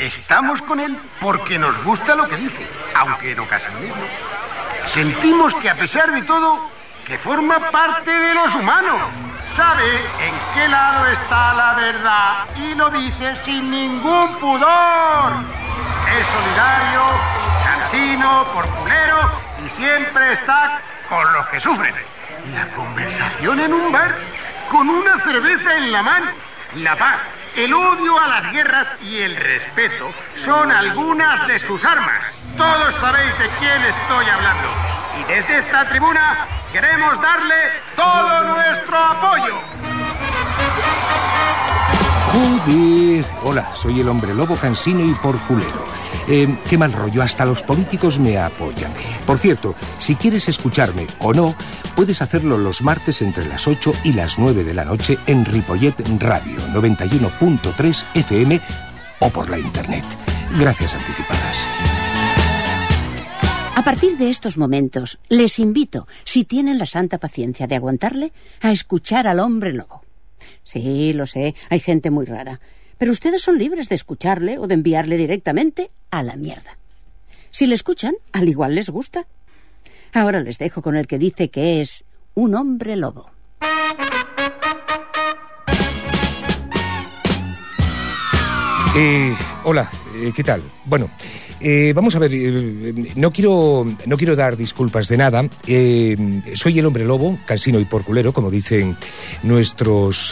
Estamos con él porque nos gusta lo que dice, aunque en ocasiones no. Sentimos que a pesar de todo, que forma parte de los humanos. Sabe en qué lado está la verdad y lo dice sin ningún pudor. Es solidario, cansino, porculero y siempre está con los que sufren. La conversación en un bar con una cerveza en la mano. La paz, el odio a las guerras y el respeto son algunas de sus armas. Todos sabéis de quién estoy hablando. Y desde esta tribuna queremos darle todo nuestro apoyo. Joder. Hola, soy el hombre lobo cansino y porculero. Qué mal rollo, hasta los políticos me apoyan. Por cierto, si quieres escucharme o no, puedes hacerlo los martes entre las 8 y las 9 de la noche en Ripollet Radio 91.3 FM o por la internet. Gracias anticipadas. A partir de estos momentos, les invito, si tienen la santa paciencia de aguantarle, a escuchar al hombre lobo. Sí, lo sé, hay gente muy rara, pero ustedes son libres de escucharle o de enviarle directamente a la mierda. Si le escuchan, al igual les gusta. Ahora les dejo con el que dice que es un hombre lobo. Hola, ¿qué tal? Bueno, vamos a ver, no quiero dar disculpas de nada. Soy el hombre lobo, cansino y porculero, como dicen nuestras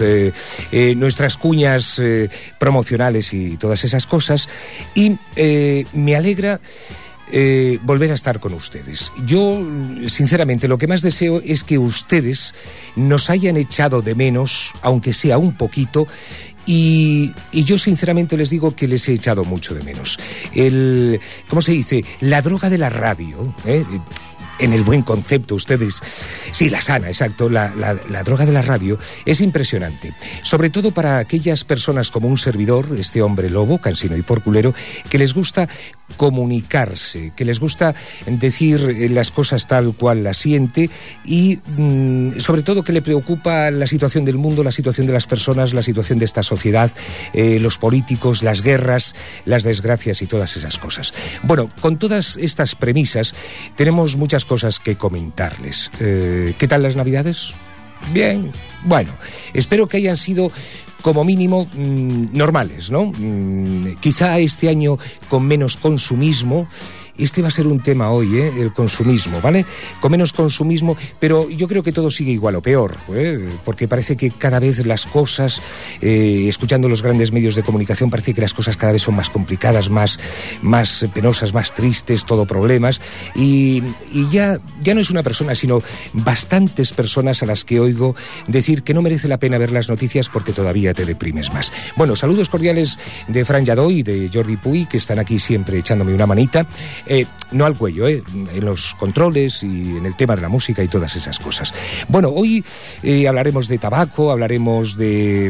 cuñas promocionales y todas esas cosas. Y me alegra volver a estar con ustedes. Yo, sinceramente, lo que más deseo es que ustedes nos hayan echado de menos, aunque sea un poquito. Y yo sinceramente les digo que les he echado mucho de menos. ¿Cómo se dice? La droga de la radio, en el buen concepto, ustedes... Sí, la sana, exacto. La droga de la radio es impresionante. Sobre todo para aquellas personas como un servidor, este hombre lobo, cansino y porculero, que les gusta comunicarse, que les gusta decir las cosas tal cual las siente y sobre todo que le preocupa la situación del mundo, la situación de las personas, la situación de esta sociedad, los políticos, las guerras, las desgracias y todas esas cosas. Bueno, con todas estas premisas tenemos muchas cosas que comentarles. ¿Qué tal las Navidades? Bien. Bueno, espero que hayan sido como mínimo normales, ¿no? Quizá este año con menos consumismo. Este va a ser un tema hoy, el consumismo, ¿vale? Con menos consumismo, pero yo creo que todo sigue igual o peor, porque parece que cada vez las cosas, escuchando los grandes medios de comunicación, parece que las cosas cada vez son más complicadas, más penosas, más tristes, todo problemas, y ya no es una persona, sino bastantes personas a las que oigo decir que no merece la pena ver las noticias porque todavía te deprimes más. Bueno, saludos cordiales de Fran Lladó y de Jordi Puy, que están aquí siempre echándome una manita. No al cuello, en los controles y en el tema de la música y todas esas cosas. Bueno, hoy hablaremos de tabaco, hablaremos de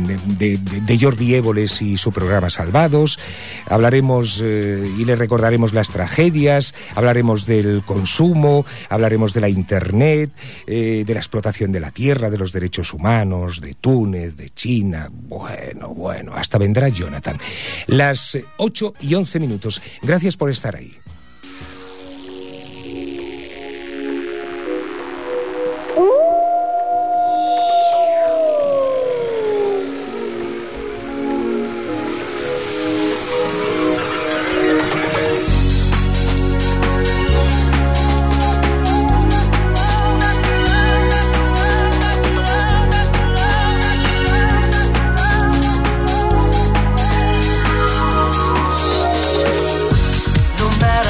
Jordi Évoles y su programa Salvados, hablaremos y le recordaremos las tragedias, hablaremos del consumo, hablaremos de la internet, de la explotación de la tierra, de los derechos humanos, de Túnez, de China. Bueno, hasta vendrá Jonathan. Las 8:11. Gracias por estar ahí. No matter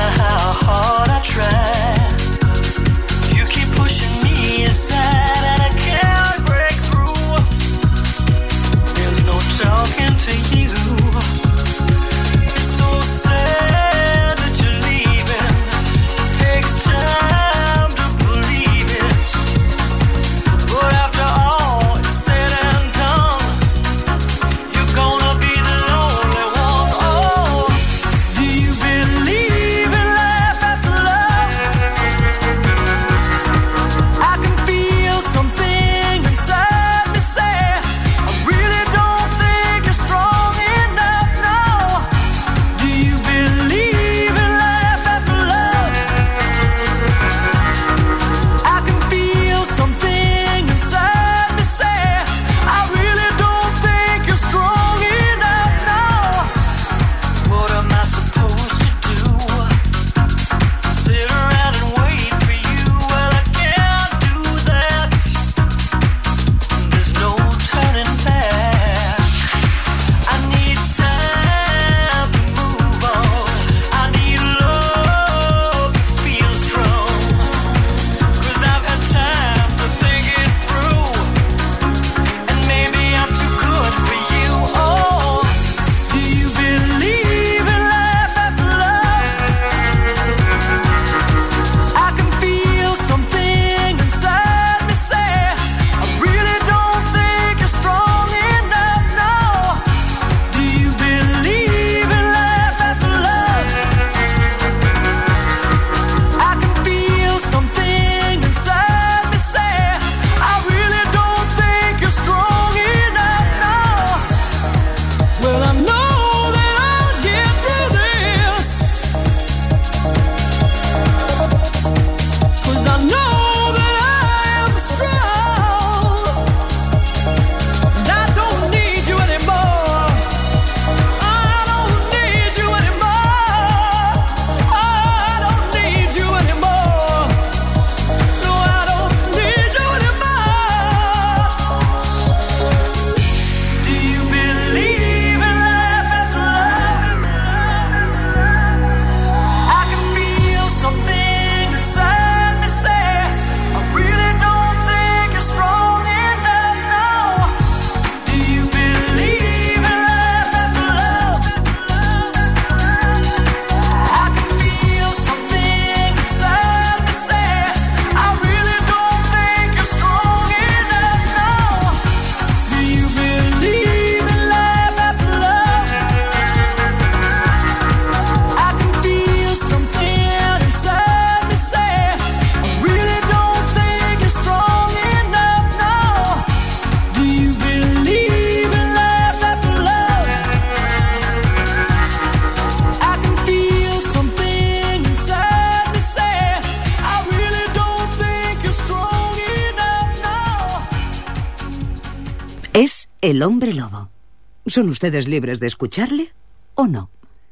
El hombre lobo. ¿Son ustedes libres de escucharle o no?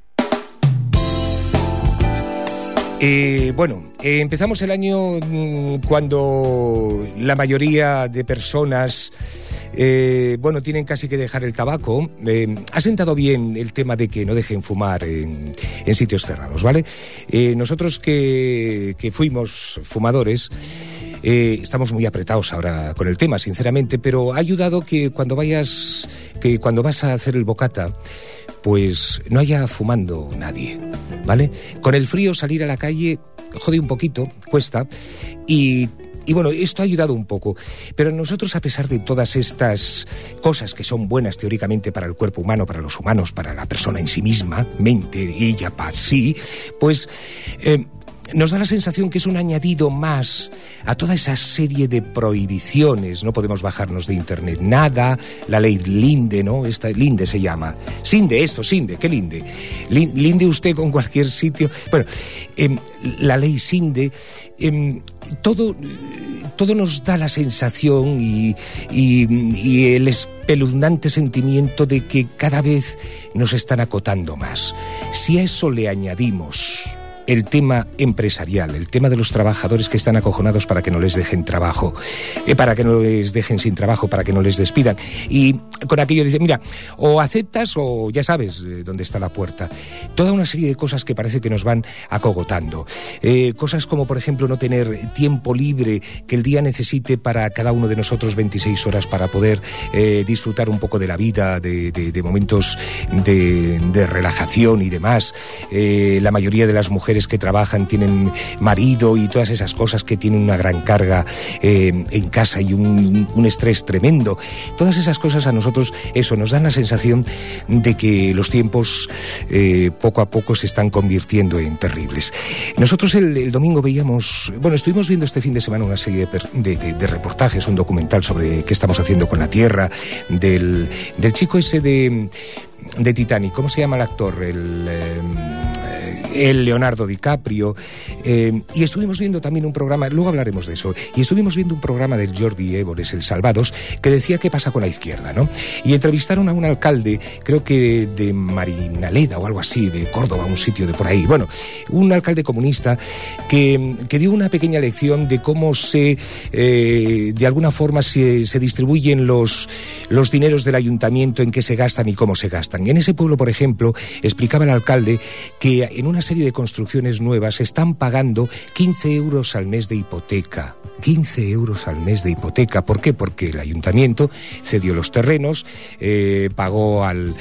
Empezamos el año cuando la mayoría de personas tienen casi que dejar el tabaco. Ha sentado bien el tema de que no dejen fumar en sitios cerrados, ¿vale? Nosotros que fuimos fumadores, estamos muy apretados ahora con el tema, sinceramente, pero ha ayudado que cuando vas a hacer el bocata, pues no haya fumando nadie, ¿vale? Con el frío salir a la calle jode un poquito, cuesta, y bueno, esto ha ayudado un poco, pero nosotros, a pesar de todas estas cosas que son buenas teóricamente para el cuerpo humano, para los humanos, para la persona en sí misma, mente, ella, paz, sí, pues nos da la sensación que es un añadido más a toda esa serie de prohibiciones. No podemos bajarnos de internet nada, la ley Linde, ¿no? Linde se llama. Sinde, ¿qué Linde? Linde usted con cualquier sitio. Bueno, la ley Sinde, todo nos da la sensación y el espeluznante sentimiento de que cada vez nos están acotando más. Si a eso le añadimos el tema empresarial, el tema de los trabajadores que están acojonados para que no les dejen trabajo, para que no les dejen sin trabajo, para que no les despidan. Y con aquello dice, mira, o aceptas o ya sabes dónde está la puerta. Toda una serie de cosas que parece que nos van acogotando. Cosas como, por ejemplo, no tener tiempo libre, que el día necesite para cada uno de nosotros 26 horas para poder disfrutar un poco de la vida, de momentos de relajación y demás. La mayoría de las mujeres que trabajan tienen marido y todas esas cosas que tienen una gran carga en casa y un estrés tremendo. Todas esas cosas a nosotros, eso, nos dan la sensación de que los tiempos poco a poco se están convirtiendo en terribles. Nosotros el domingo estuvimos viendo este fin de semana una serie de reportajes, un documental sobre qué estamos haciendo con la Tierra, del chico ese de Titanic, ¿cómo se llama el actor? El Leonardo DiCaprio, y estuvimos viendo también un programa, luego hablaremos de eso, y estuvimos viendo un programa del Jordi Évores, El Salvados, que decía qué pasa con la izquierda, ¿no? Y entrevistaron a un alcalde, creo que de Marinaleda o algo así, de Córdoba, un sitio de por ahí, bueno, un alcalde comunista que dio una pequeña lección de cómo de alguna forma se distribuyen los dineros del ayuntamiento, en qué se gastan y cómo se gastan. En ese pueblo, por ejemplo, explicaba el alcalde que en una serie de construcciones nuevas están pagando 15 euros al mes de hipoteca. 15 euros al mes de hipoteca. ¿Por qué? Porque el ayuntamiento cedió los terrenos, pagó al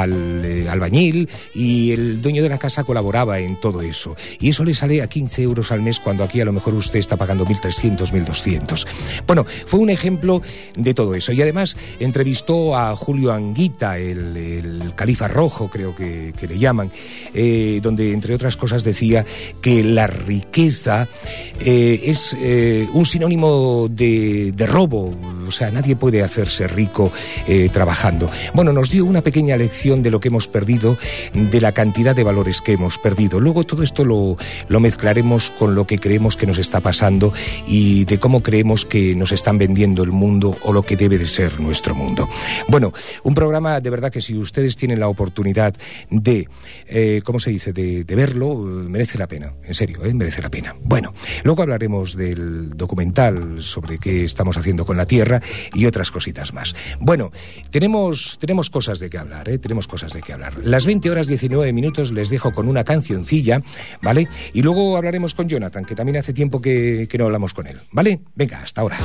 albañil y el dueño de la casa colaboraba en todo eso. Y eso le sale a 15 euros al mes cuando aquí a lo mejor usted está pagando 1.300, 1.200. Bueno, fue un ejemplo de todo eso. Y además entrevistó a Julio Anguita, el califa rojo, creo que le llaman, donde entre otras cosas decía que la riqueza es un sinónimo de robo, o sea, nadie puede hacerse rico trabajando. Bueno, nos dio una pequeña lección de lo que hemos perdido, de la cantidad de valores que hemos perdido. Luego todo esto lo mezclaremos con lo que creemos que nos está pasando y de cómo creemos que nos están vendiendo el mundo o lo que debe de ser nuestro mundo. Bueno, un programa de verdad que si ustedes tienen la oportunidad de, ¿cómo se dice?, de verlo, merece la pena, en serio, merece la pena. Bueno, luego hablaremos del documental sobre qué estamos haciendo con la Tierra y otras cositas más. Bueno, tenemos cosas de qué hablar, tenemos cosas de qué hablar. Las 20:19 les dejo con una cancioncilla, ¿vale? Y luego hablaremos con Jonathan, que también hace tiempo que no hablamos con él, ¿vale? Venga, hasta ahora.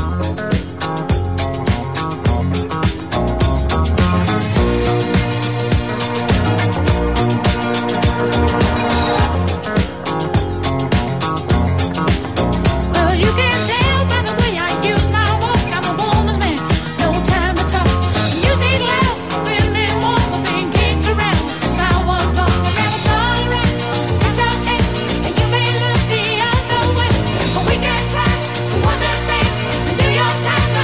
Time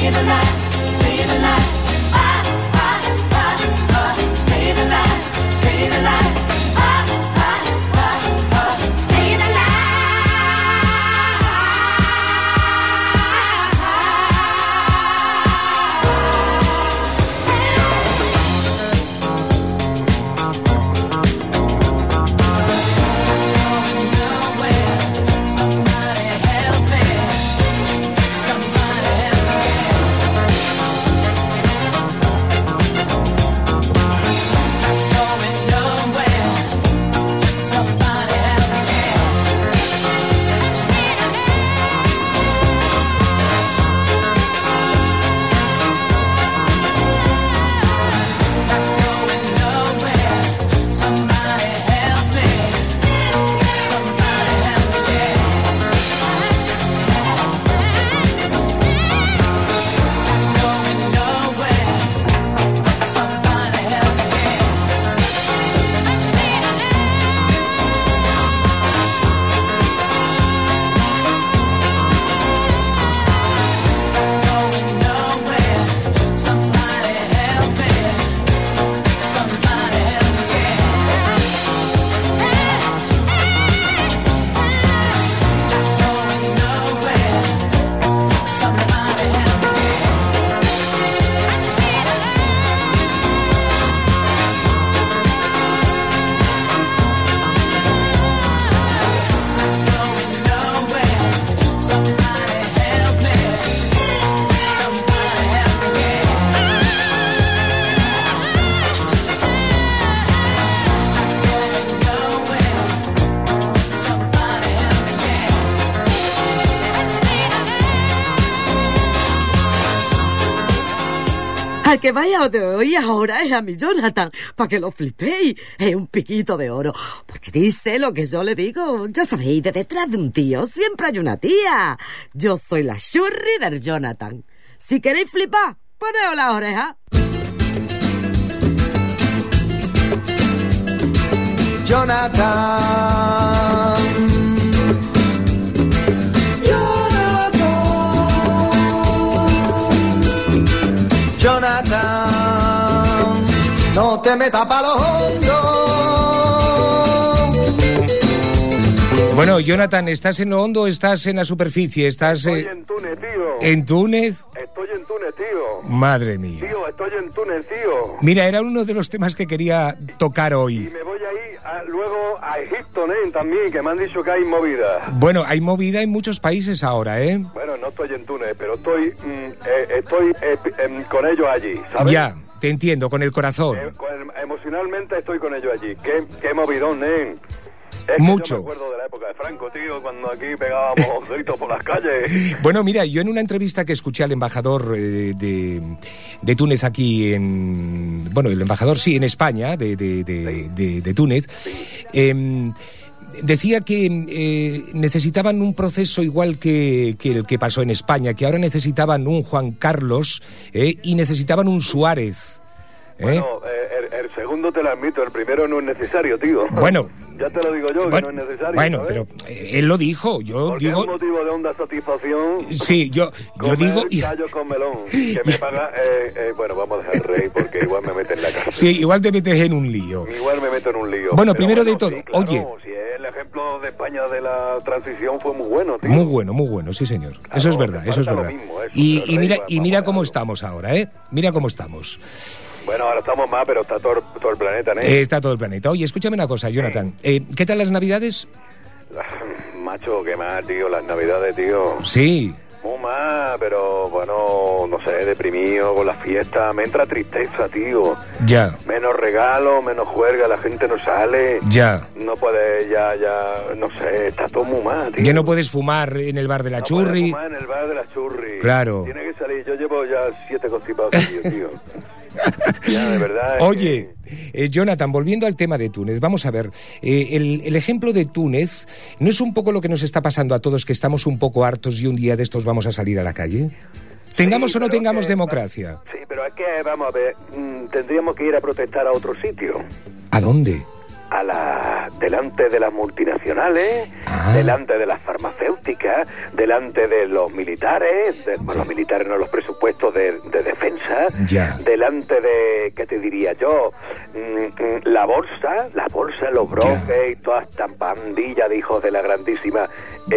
Al que vaya de hoy ahora es a mi Jonathan, para que lo flipéis. Es un piquito de oro. Porque dice lo que yo le digo. Ya sabéis, de detrás de un tío siempre hay una tía. Yo soy la churri del Jonathan. Si queréis flipar, poneos las orejas. Jonathan. Jonathan, no te metas pa' lo hondo. Bueno, Jonathan, ¿estás en lo hondo o estás en la superficie? ¿Estás Estoy en Túnez, tío. ¿En Túnez? Estoy en Túnez, tío. Madre mía. Tío, estoy en Túnez, tío. Mira, era uno de los temas que quería tocar Y hoy. me voy a ir luego a Egipto, también, que me han dicho que hay movida. Bueno, hay movida en muchos países ahora, ¿eh? Bueno, no estoy en Túnez, pero estoy con ellos allí, ¿sabes? Ya, te entiendo, con el corazón. Emocionalmente estoy con ellos allí. Qué movidón, Es Mucho. Que yo me acuerdo de la época de Franco, tío, cuando aquí pegábamos gritos por las calles. Bueno, mira, yo en una entrevista que escuché al embajador de Túnez aquí en... Bueno, el embajador sí, en España, de Túnez, decía que necesitaban un proceso igual que el que pasó en España, que ahora necesitaban un Juan Carlos y necesitaban un Suárez. Bueno, el segundo te lo admito, el primero no es necesario, tío. Bueno... Ya te lo digo yo, bueno, que no es necesario. Bueno, ¿sabes? pero él lo dijo, yo porque digo... es un motivo de honda satisfacción. Sí, yo digo... callo con melón, que me paga... bueno, vamos a dejar el rey, porque igual me mete en la casa. Sí, igual te metes en un lío. Igual me meto en un lío. Bueno, Pero primero de todo, sí, claro, oye... Si el ejemplo de España de la transición fue muy bueno, tío. Muy bueno, sí señor. Claro, eso es verdad, te eso es falta verdad. lo mismo, eso, Y el rey mira va cómo a estamos ahora, ¿eh? Mira cómo estamos. Bueno, ahora estamos más, pero está todo el planeta, ¿no? Está todo el planeta. Oye, escúchame una cosa, Jonathan. ¿Qué tal las Navidades? Macho, qué mal, tío, las Navidades, tío. Sí. Muy mal, pero bueno, no sé, deprimido con las fiestas. Me entra tristeza, tío. Ya. Menos regalos, menos juerga, la gente no sale. Ya. No puede, no sé, está todo muy mal, tío. Ya no puedes fumar en el bar de la No Churri. puedes fumar en el bar de la Churri. Claro. Tiene que salir, yo llevo ya 7 constipados seguidos, tío. Ya, de verdad. Oye, Jonathan, volviendo al tema de Túnez, vamos a ver, el ejemplo de Túnez, ¿no es un poco lo que nos está pasando a todos, que estamos un poco hartos y un día de estos vamos a salir a la calle? ¿Tengamos Sí, o no pero tengamos que- democracia? Sí, pero es que, vamos a ver, tendríamos que ir a protestar a otro sitio. ¿A dónde? A la delante de las multinacionales, delante de las farmacéuticas, delante de los militares, los militares no, los presupuestos de defensa, delante de, ¿qué te diría yo? La bolsa, los brokers y toda esta pandilla de hijos de la grandísima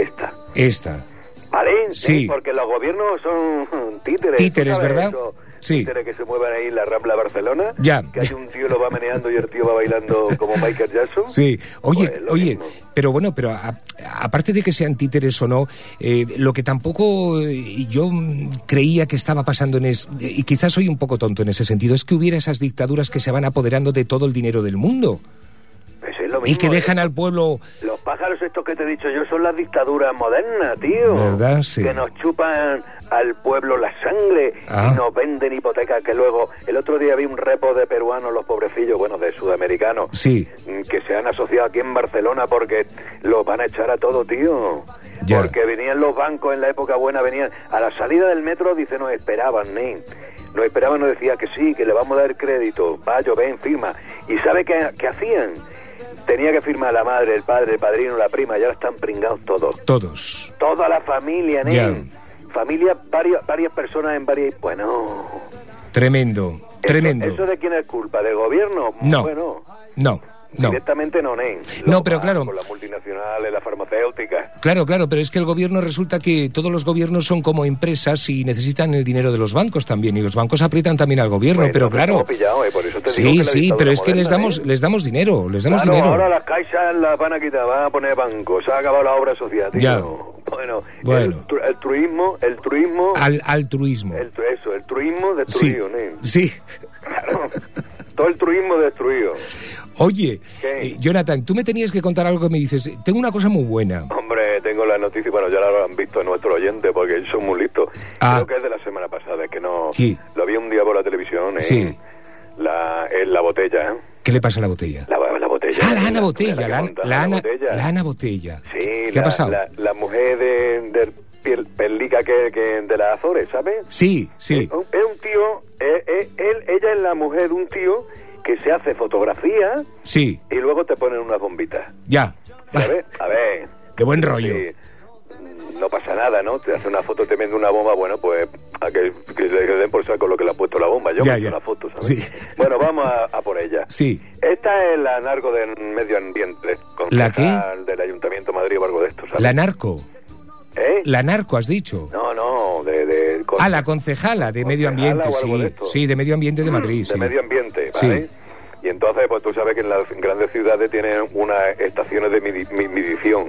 esta. ¿Vale? Sí. Porque los gobiernos son títeres. Títeres, ¿verdad? Eso? Sí. Títeres que se mueven ahí en la Rambla de Barcelona. Ya. Que hay un tío lo va meneando y el tío va bailando como Michael Jackson. Sí. Oye, Mismo. pero bueno, aparte de que sean títeres o no, lo que tampoco yo creía que estaba pasando y quizás soy un poco tonto en ese sentido, es que hubiera esas dictaduras que se van apoderando de todo el dinero del mundo. Pues es lo mismo, y que dejan al pueblo... Los pájaros estos que te he dicho yo son las dictaduras modernas, tío. ¿Verdad? Sí. Que nos chupan al pueblo la sangre y nos venden hipotecas que luego... El otro día vi un repo de peruanos, los pobrecillos, bueno, de sudamericanos, que se han asociado aquí en Barcelona porque los van a echar a todo, tío. Ya. Porque venían los bancos en la época buena, venían a la salida del metro, dice, nos esperaban, nos decía que sí, que le vamos a dar crédito, vaya, ven, firma. ¿Y sabe qué hacían? Tenía que firmar la madre, el padre, el padrino, la prima, ya están pringados todos. Todos. Toda la familia, Familia, varias personas en varias... Bueno... Tremendo. ¿Eso de quién es culpa? ¿Del gobierno? No. Bueno... No. Directamente no, No, pero claro... Con las multinacionales, las farmacéuticas... Claro, pero es que el gobierno resulta que todos los gobiernos son como empresas y necesitan el dinero de los bancos también, y los bancos aprietan también al gobierno, bueno, pero claro... Pillado, por eso te digo sí, pero es que les damos dinero, dinero. Ahora las caixas las van a quitar, van a poner bancos, se ha acabado la obra social, tío. Ya. Bueno. El truismo... Altruismo. El truismo destruido, Sí. Claro, todo el truismo destruido. Oye, Jonathan, tú me tenías que contar algo que me dices. Tengo una cosa muy buena. Hombre, tengo la noticia, bueno, ya lo han visto nuestros oyentes porque ellos son muy listos. Creo que es de la semana pasada, que no... Sí. Lo vi un día por la televisión en la botella, ¿eh? ¿Qué le pasa a la botella? La botella. La Ana Botella. La Ana Botella. Sí, ¿Qué ha pasado? La mujer de Perlica que de las Azores, ¿sabes? Sí. Es un tío, ella es la mujer de un tío que se hace fotografía y luego te ponen unas bombitas. Ya. ¿Sabes? A ver. Qué buen rollo. No pasa nada, ¿no? Te hace una foto, te vende una bomba, bueno, pues a que le den por saco lo que le ha puesto la bomba. Yo me he hecho una foto, ¿sabes? Sí. Bueno, vamos a por ella. Sí. Esta es la narco del medio ambiente. ¿La qué? Del Ayuntamiento de Madrid o algo de esto, ¿sabes? ¿La narco? La narco, has dicho. No, la concejala de medio ambiente, sí, de medio ambiente de Madrid, de medio ambiente, ¿vale? Sí. Y entonces, pues tú sabes que en las grandes ciudades tienen unas estaciones de medición.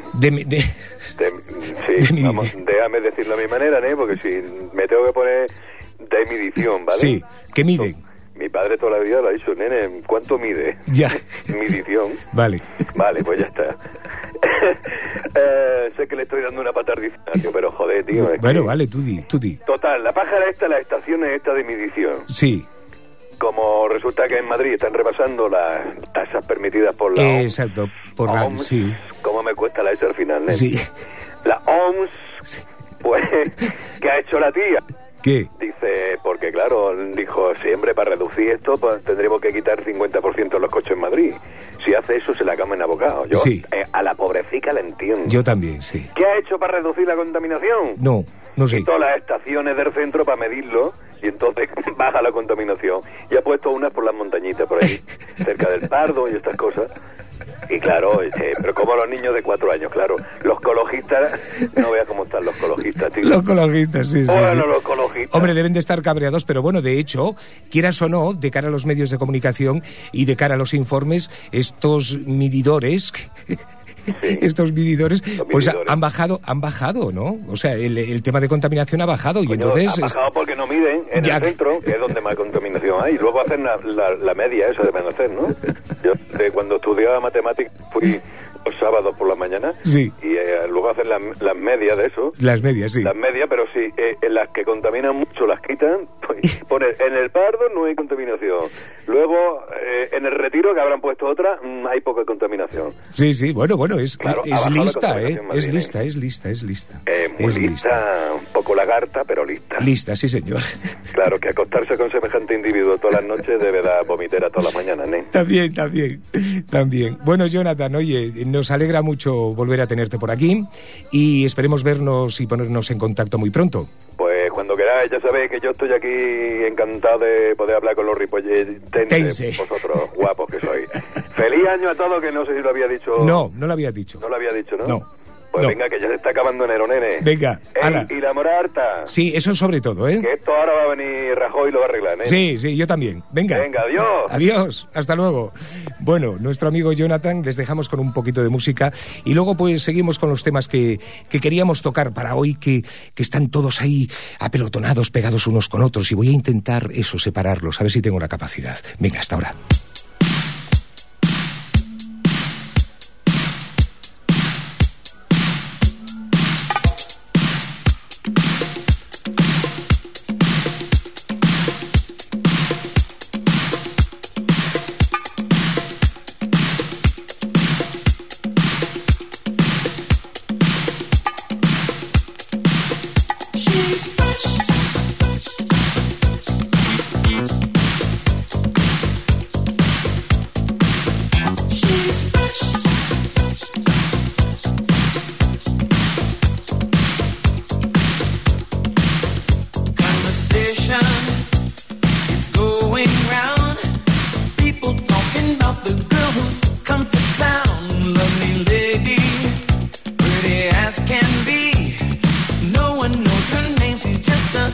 Déjame decirlo a mi manera, ¿no? Porque si me tengo que poner de medición, ¿vale? Sí, ¿qué miden? Mi padre toda la vida lo ha dicho, nene, ¿cuánto mide? Ya. Medición. Vale, pues ya está. Sé que le estoy dando una patardización, pero joder, tío. Bueno, vale, tú di. Total, la pájara las estaciones de medición. Sí. Como resulta que en Madrid están repasando las tasas permitidas por la OMS. Exacto, por la OMS. Sí. ¿Cómo me cuesta la S al final, ¿eh? Sí. La OMS, pues, ¿qué ha hecho la tía? ¿Qué? Dice, porque claro, dijo, siempre para reducir esto pues, tendremos que quitar 50% de los coches en Madrid. Si hace eso, se la cama en abocado. Yo a la pobrecita la entiendo. Yo también, sí. ¿Qué ha hecho para reducir la contaminación? No sé. Quitó las estaciones del centro para medirlo y entonces baja la contaminación. Y ha puesto unas por las montañitas, por ahí, cerca del Pardo y estas cosas. Y claro, pero como los niños de 4 años, claro. Los ecologistas, no veas cómo están los ecologistas, tío. Los ecologistas, sí. Los ecologistas. Hombre, deben de estar cabreados, pero bueno, de hecho, quieras o no, de cara a los medios de comunicación y de cara a los informes, estos medidores... pues han bajado, ¿no? O sea, el tema de contaminación ha bajado. Coño, y entonces... Ha bajado porque no miden en el centro, que es donde más contaminación hay. Y luego hacen la media, eso deben hacer, ¿no? Yo, cuando estudiaba matemáticas, fui los sábados por la mañana. Sí. Y luego hacen las medias de eso. Las medias, sí. Las medias, pero sí, en las que contaminan mucho las quitan. Pues, ponen, en el Pardo no hay contaminación. Luego, en el Retiro, que habrán puesto otra, hay poca contaminación. Sí, bueno, es lista, ¿eh? Es lista. Muy lista, un poco poco lagarta, pero lista. Lista, sí, señor. Claro, que acostarse con semejante individuo todas las noches debe dar vomitera todas las mañanas, ¿eh? También. Bueno, Jonathan, oye, nos alegra mucho volver a tenerte por aquí y esperemos vernos y ponernos en contacto muy pronto. Pues cuando queráis, ya sabéis que yo estoy aquí encantado de poder hablar con los ripolletenses, vosotros guapos que sois. Feliz año a todos, que no sé si lo había dicho. No lo había dicho. No lo había dicho, ¿no? No. Pues no. Venga, que ya se está acabando enero, nene. Venga, ala. Y la mora harta. Sí, eso sobre todo, ¿eh? Que esto ahora va a venir Rajoy y lo va a arreglar, ¿eh? Sí, yo también. Venga, adiós. Adiós, hasta luego. Bueno, nuestro amigo Jonathan, les dejamos con un poquito de música y luego pues seguimos con los temas que queríamos tocar para hoy, que están todos ahí apelotonados, pegados unos con otros, y voy a intentar eso, separarlos, a ver si tengo la capacidad. Venga, hasta ahora. Can be. No one knows her name, she's just a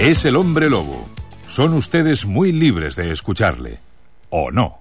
Es el hombre lobo. Son ustedes muy libres de escucharle. ¿O no?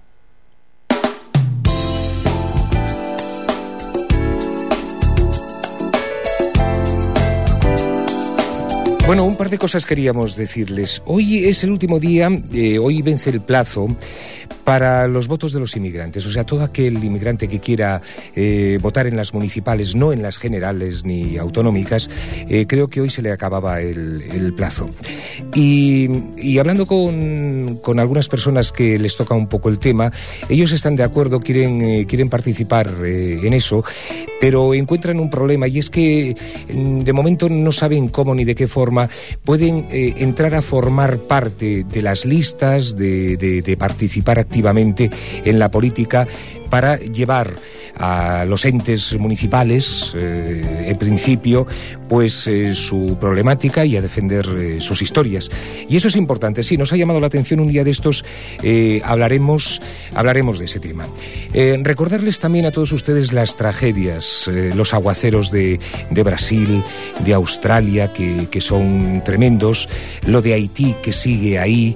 Bueno, un par de cosas queríamos decirles. Hoy es el último día, hoy vence el plazo para los votos de los inmigrantes. O sea, todo aquel inmigrante que quiera votar en las municipales, no en las generales ni autonómicas, creo que hoy se le acababa el plazo. Y hablando con algunas personas que les toca un poco el tema, ellos están de acuerdo, quieren participar en eso, pero encuentran un problema, y es que de momento no saben cómo ni de qué forma pueden entrar a formar parte de las listas, de participar activamente en la política para llevar a los entes municipales, en principio, pues su problemática y a defender sus historias. Y eso es importante. Sí, nos ha llamado la atención un día de estos, hablaremos de ese tema. Recordarles también a todos ustedes las tragedias, los aguaceros de Brasil, de Australia, que son tremendos, lo de Haití, que sigue ahí,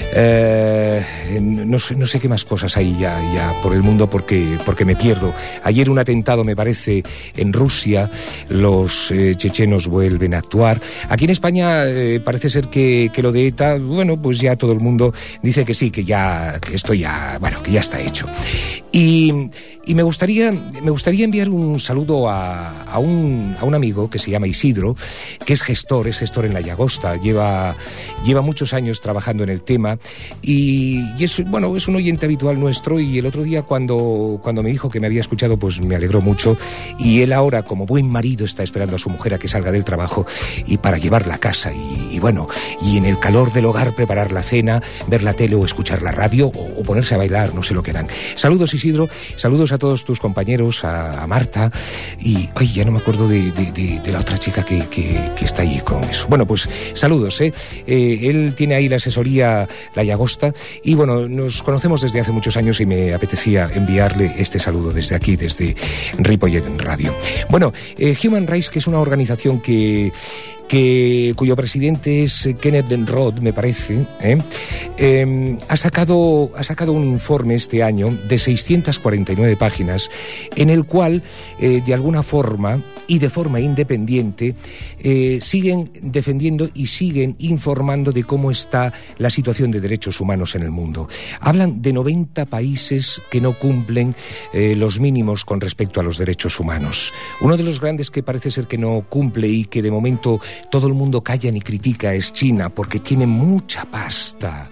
no sé qué más cosas hay ya por el mundo, porque me pierdo. Ayer un atentado, me parece, en Rusia, los chechenos vuelven a actuar. Aquí en España parece ser que lo de ETA, bueno, pues ya todo el mundo dice que sí, que esto ya está hecho. Y me gustaría enviar un saludo a un amigo que se llama Isidro, que es gestor en la Llagosta, lleva muchos años trabajando en el tema y es un oyente habitual nuestro, y el otro día cuando me dijo que me había escuchado, pues me alegró mucho, y él ahora, como buen marido, está esperando a su mujer a que salga del trabajo y para llevarla a casa y en el calor del hogar preparar la cena, ver la tele o escuchar la radio o ponerse a bailar, no sé lo que harán. Saludos, Isidro, saludos a todos tus compañeros, a Marta, y ya no me acuerdo de la otra chica que está ahí con eso. Bueno, pues saludos, él tiene ahí la asesoría La Llagosta, y bueno, nos conocemos desde hace muchos años y me apetecía enviarle este saludo desde aquí, desde Ripollet Radio. Bueno, Human Rights, que es una organización cuyo presidente es Kenneth Roth, me parece, ha sacado un informe este año de 649 páginas en el cual, de alguna forma y de forma independiente, siguen defendiendo y siguen informando de cómo está la situación de derechos humanos en el mundo. Hablan de 90 países que no cumplen los mínimos con respecto a los derechos humanos. Uno de los grandes que parece ser que no cumple y que de momento todo el mundo calla ni critica es China, porque tiene mucha pasta.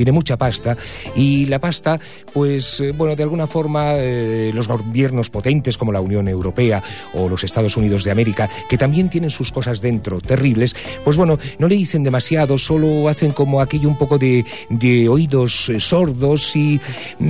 Y la pasta, pues de alguna forma los gobiernos potentes como la Unión Europea o los Estados Unidos de América, que también tienen sus cosas dentro terribles, pues no le dicen demasiado, solo hacen como aquello un poco de oídos sordos y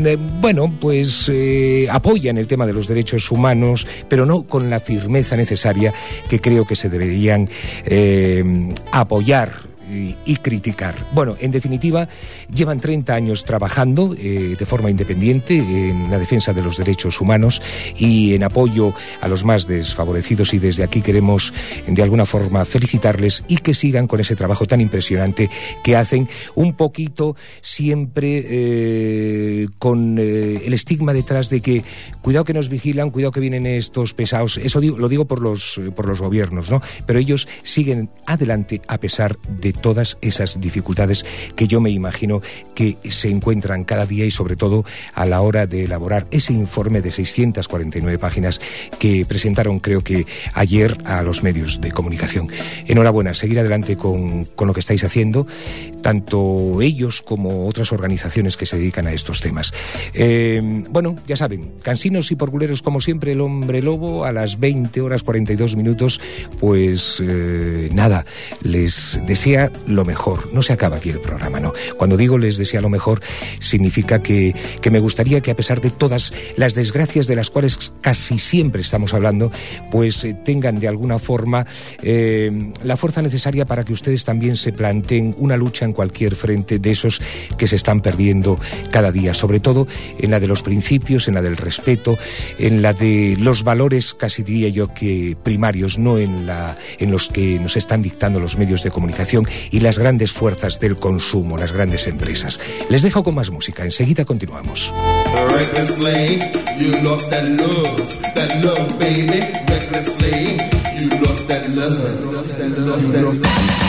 apoyan el tema de los derechos humanos, pero no con la firmeza necesaria que creo que se deberían apoyar y criticar. Bueno, en definitiva, llevan 30 años trabajando de forma independiente en la defensa de los derechos humanos y en apoyo a los más desfavorecidos, y desde aquí queremos de alguna forma felicitarles y que sigan con ese trabajo tan impresionante que hacen, un poquito siempre con el estigma detrás de que cuidado que nos vigilan, cuidado que vienen estos pesados. Eso lo digo por los gobiernos, ¿no? Pero ellos siguen adelante a pesar de todas esas dificultades que yo me imagino que se encuentran cada día, y sobre todo a la hora de elaborar ese informe de 649 páginas que presentaron, creo que ayer, a los medios de comunicación. Enhorabuena, seguir adelante con lo que estáis haciendo, tanto ellos como otras organizaciones que se dedican a estos temas. Ya saben, cansinos y porculeros como siempre, el hombre lobo a las 20:42, pues nada, les desea lo mejor. No se acaba aquí el programa, no. Cuando digo les desea lo mejor, significa que me gustaría que, a pesar de todas las desgracias de las cuales casi siempre estamos hablando, pues tengan de alguna forma la fuerza necesaria para que ustedes también se planteen una lucha en cualquier frente de esos que se están perdiendo cada día, sobre todo en la de los principios, en la del respeto, en la de los valores, casi diría yo que primarios, no en los que nos están dictando los medios de comunicación, y las grandes fuerzas del consumo, las grandes empresas. Les dejo con más música, enseguida continuamos. Recklessly, you lost that love, baby. Recklessly, you lost that love.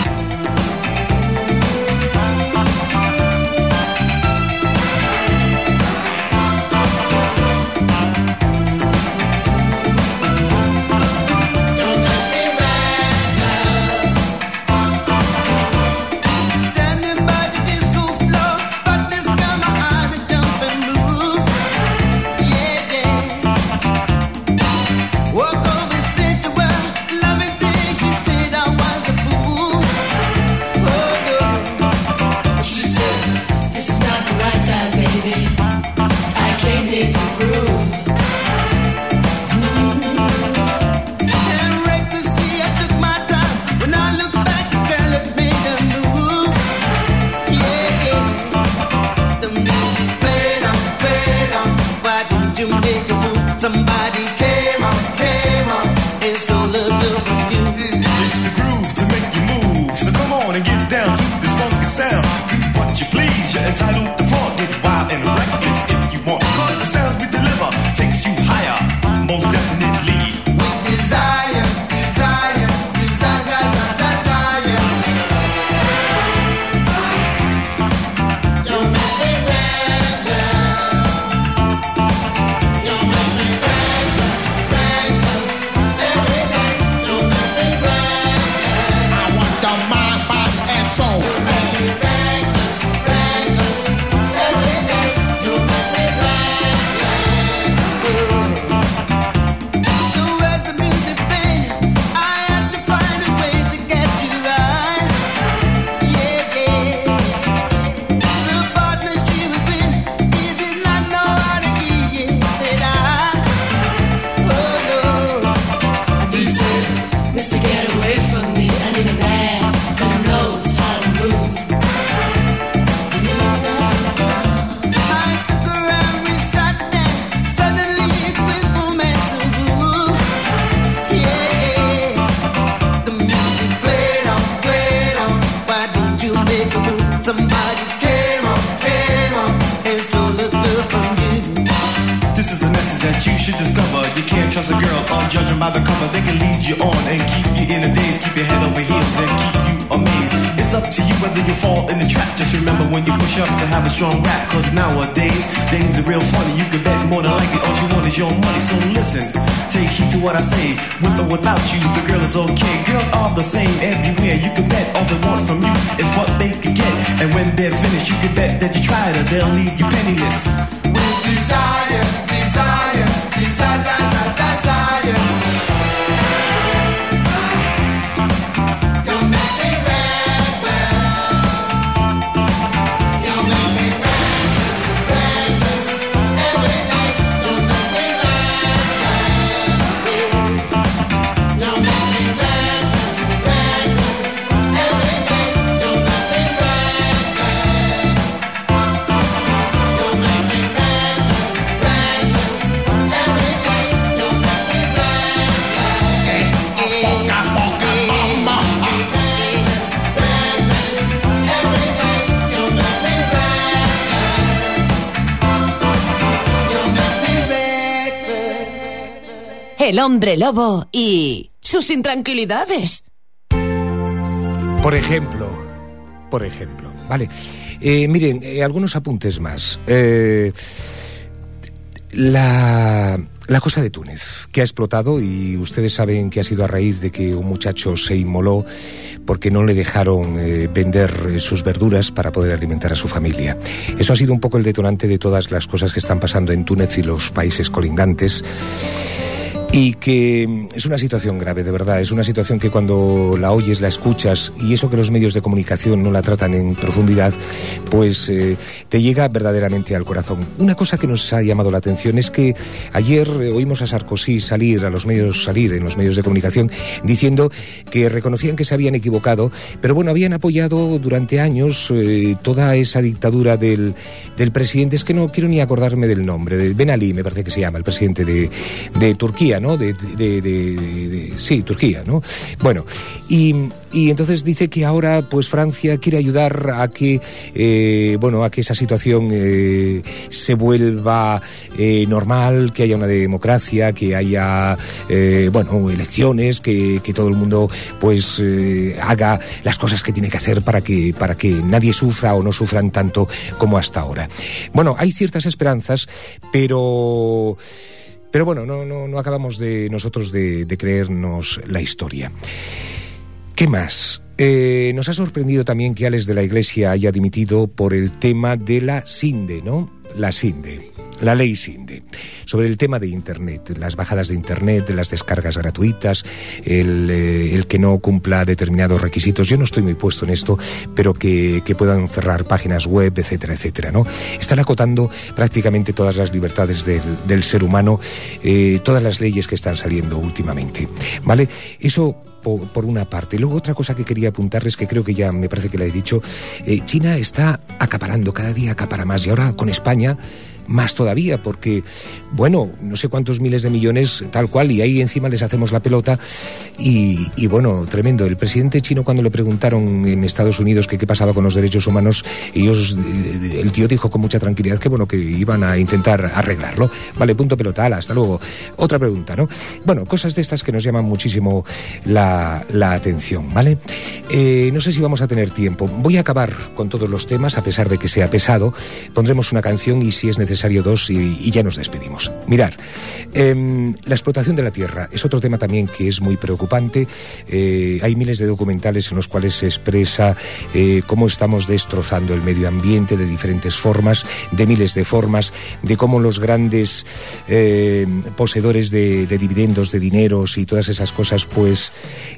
Somebody came on, and stole a girl from you. It's the groove to make you move, so come on and get down to this funky sound. Do what you please, you're entitled to flaunt, get wild and reckless if you want. 'Cause the sounds we deliver takes you higher, most definitely. With desire, desire, desire, desire. Don't make me reckless. Don't make me reckless, reckless. Every day, don't make me reckless. I want your mind, body, and soul. Don't make me reckless, reckless. Every day, don't make me reckless. So as the music plays, I have to find a way to get you right. Yeah, yeah. The partner she was with, he did not know how to be. Said oh no. He said, Mister, get away from me. I need a man who knows how to move. I took her and we started dance. Suddenly it went momentum. Yeah, yeah. The music played on. Why didn't you make a move? Somebody came on, and stole a girl from you. This is a message that you should discover. You can't trust a girl on judging by the cover. They can lead you on and keep you in a daze, keep your head over heels and keep you amazed. It's up to you whether you fall in the trap. Just remember when you push up to have a strong rap. 'Cause nowadays things are real funny. You can bet more than likely all you want is your money. So listen, take heed to what I say. With or without you, the girl is okay. Girls are the same everywhere. You can bet all they want from you is what they could get. And when they're finished, you can bet that you tried her, they'll leave you penniless. With desire, desire, desire, desire, desire. Don't make me reckless. Don't make me reckless, reckless. Every day, don't make me reckless. Don't make me reckless, reckless. Every day, don't make me reckless. Don't make me reckless, reckless. Every day, don't make me El hombre lobo y sus intranquilidades. Por ejemplo, vale. Miren, algunos apuntes más. La cosa de Túnez, que ha explotado, y ustedes saben que ha sido a raíz de que un muchacho se inmoló porque no le dejaron vender sus verduras para poder alimentar a su familia. Eso ha sido un poco el detonante de todas las cosas que están pasando en Túnez y los países colindantes. Y que es una situación grave, de verdad. Es una situación que cuando la oyes, la escuchas, y eso que los medios de comunicación no la tratan en profundidad, pues te llega verdaderamente al corazón. Una cosa que nos ha llamado la atención es que ayer oímos a Sarkozy salir en los medios de comunicación diciendo que reconocían que se habían equivocado, pero bueno, habían apoyado durante años toda esa dictadura del presidente, es que no quiero ni acordarme del nombre, de Ben Ali, me parece que se llama, el presidente de Turquía, Turquía, ¿no? Sí, Turquía, ¿no? Bueno, y entonces dice que ahora pues Francia quiere ayudar a que a que esa situación se vuelva normal, que haya una democracia, que haya elecciones, que todo el mundo pues haga las cosas que tiene que hacer para que nadie sufra o no sufran tanto como hasta ahora. Bueno, hay ciertas esperanzas, pero bueno, no acabamos nosotros de creernos la historia. ¿Qué más? Nos ha sorprendido también que Alex de la Iglesia haya dimitido por el tema de la SINDE, ¿no? La ley SINDE, sobre el tema de Internet, las bajadas de Internet, de las descargas gratuitas, el que no cumpla determinados requisitos. Yo no estoy muy puesto en esto, pero que puedan cerrar páginas web, etcétera, etcétera, ¿no? Están acotando prácticamente todas las libertades del ser humano, todas las leyes que están saliendo últimamente, ¿vale? Eso por una parte. Luego otra cosa que quería apuntarles, que creo que ya me parece que la he dicho, China está acaparando, cada día acapara más, y ahora con España más todavía, porque, bueno, no sé cuántos miles de millones, tal cual, y ahí encima les hacemos la pelota, y bueno, tremendo. El presidente chino, cuando le preguntaron en Estados Unidos que qué pasaba con los derechos humanos, el tío dijo con mucha tranquilidad que, bueno, que iban a intentar arreglarlo. Vale, punto, pelota, ala, hasta luego. Otra pregunta, ¿no? Bueno, cosas de estas que nos llaman muchísimo la atención, ¿vale? No sé si vamos a tener tiempo. Voy a acabar con todos los temas, a pesar de que sea pesado. Pondremos una canción y, si es necesario, dos, y ya nos despedimos. Mirar, la explotación de la tierra es otro tema también que es muy preocupante. Hay miles de documentales en los cuales se expresa cómo estamos destrozando el medio ambiente de diferentes formas, de miles de formas, de cómo los grandes poseedores de dividendos, de dineros y todas esas cosas, pues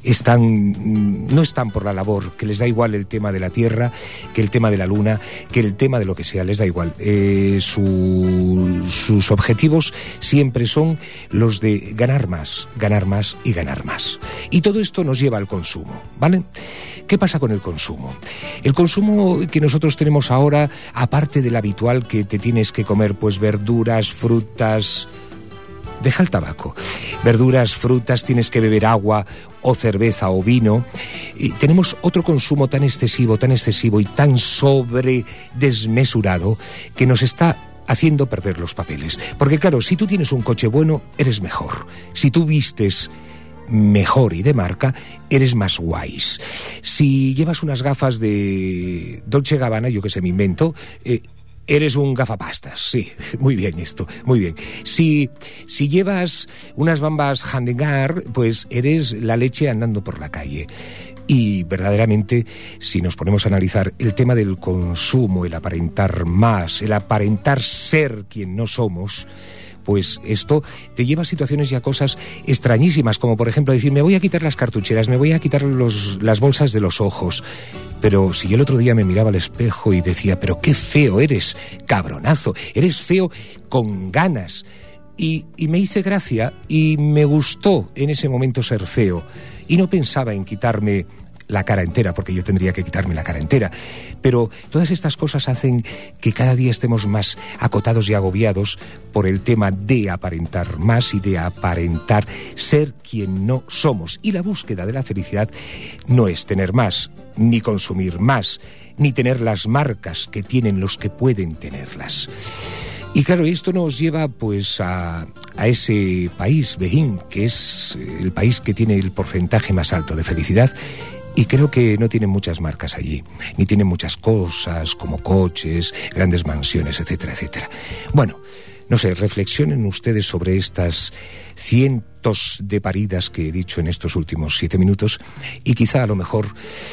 no están por la labor, que les da igual el tema de la tierra, que el tema de la luna, que el tema de lo que sea, les da igual. Sus objetivos siempre son los de ganar más y ganar más. Y todo esto nos lleva al consumo, ¿vale? ¿Qué pasa con el consumo? El consumo que nosotros tenemos ahora, aparte del habitual que te tienes que comer, pues verduras, frutas. Deja el tabaco. Verduras, frutas, tienes que beber agua o cerveza o vino. Y tenemos otro consumo tan excesivo y tan desmesurado que nos está haciendo perder los papeles. Porque claro, si tú tienes un coche bueno, eres mejor. Si tú vistes mejor y de marca, eres más guays. Si llevas unas gafas de Dolce & Gabbana, yo que sé, me invento, eres un gafapastas, sí, muy bien esto, muy bien. Si llevas unas bambas Handengar, pues eres la leche andando por la calle. Y verdaderamente, si nos ponemos a analizar el tema del consumo, el aparentar más, el aparentar ser quien no somos, pues esto te lleva a situaciones y a cosas extrañísimas, como por ejemplo decir, me voy a quitar las cartucheras, me voy a quitar las bolsas de los ojos. Pero si yo el otro día me miraba al espejo y decía, pero qué feo eres, cabronazo, eres feo con ganas. Y me hice gracia y me gustó en ese momento ser feo. Y no pensaba en quitarme la cara entera, porque yo tendría que quitarme la cara entera. Pero todas estas cosas hacen que cada día estemos más acotados y agobiados por el tema de aparentar más y de aparentar ser quien no somos. Y la búsqueda de la felicidad no es tener más, ni consumir más, ni tener las marcas que tienen los que pueden tenerlas. Y claro, esto nos lleva pues a ese país, Bejín, que es el país que tiene el porcentaje más alto de felicidad, y creo que no tienen muchas marcas allí, ni tienen muchas cosas como coches, grandes mansiones, etcétera, etcétera. Bueno, no sé, reflexionen ustedes sobre estas cientos de paridas que he dicho en estos últimos 7 minutos, y quizá a lo mejor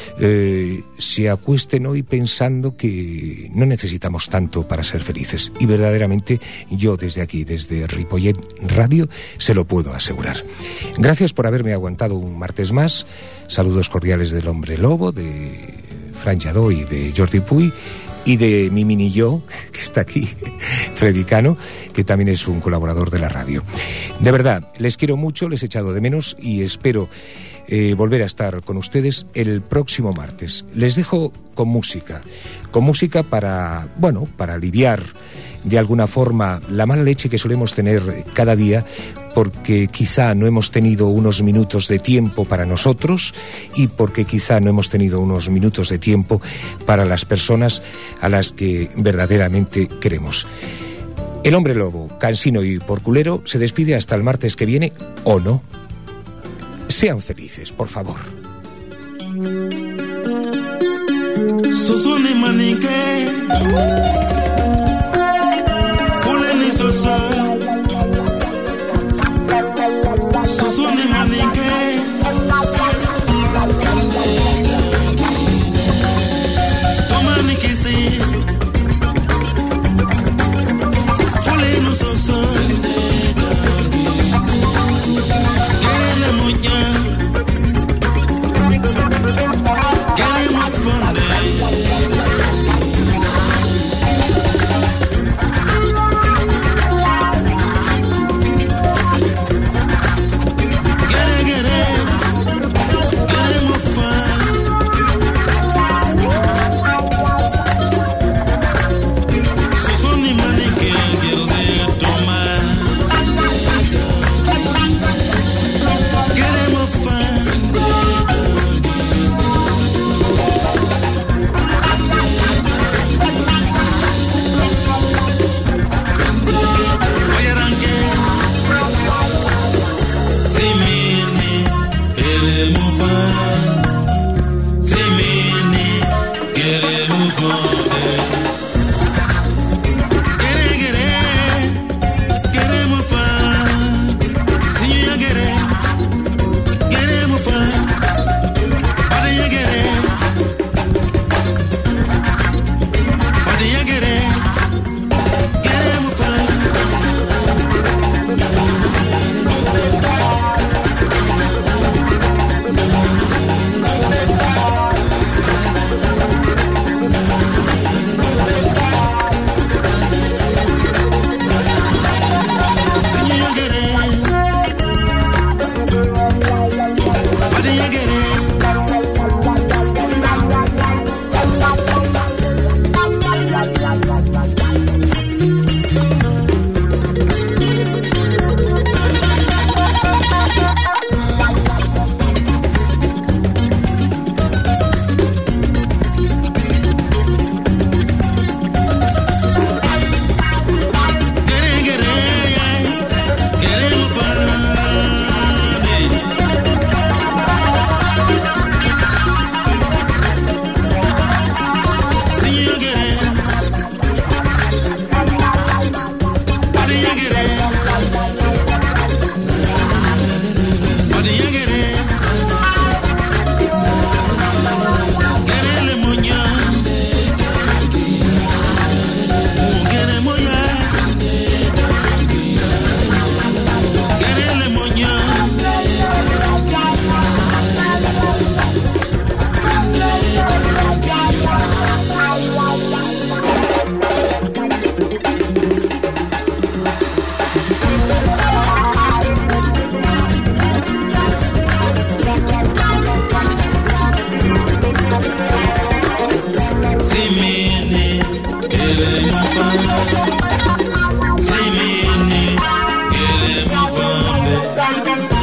se acuesten hoy pensando que no necesitamos tanto para ser felices. Y verdaderamente yo desde aquí, desde Ripollet Radio, se lo puedo asegurar. Gracias por haberme aguantado un martes más. Saludos cordiales del Hombre Lobo, de Fran Lladó y de Jordi Puy, y de mi mini yo, que está aquí, Freddy Cano, que también es un colaborador de la radio. De verdad, les quiero mucho, les he echado de menos y espero volver a estar con ustedes el próximo martes. Les dejo con música para, bueno, para aliviar de alguna forma la mala leche que solemos tener cada día, porque quizá no hemos tenido unos minutos de tiempo para nosotros y porque quizá no hemos tenido unos minutos de tiempo para las personas a las que verdaderamente queremos. El hombre lobo, cansino y porculero, se despide hasta el martes que viene, ¿o no? Sean felices, por favor. Susuni manique, fuleni soso. Susuni manique, tomani kisi, fuleni soso. Gele munya, gele mafande. Queremos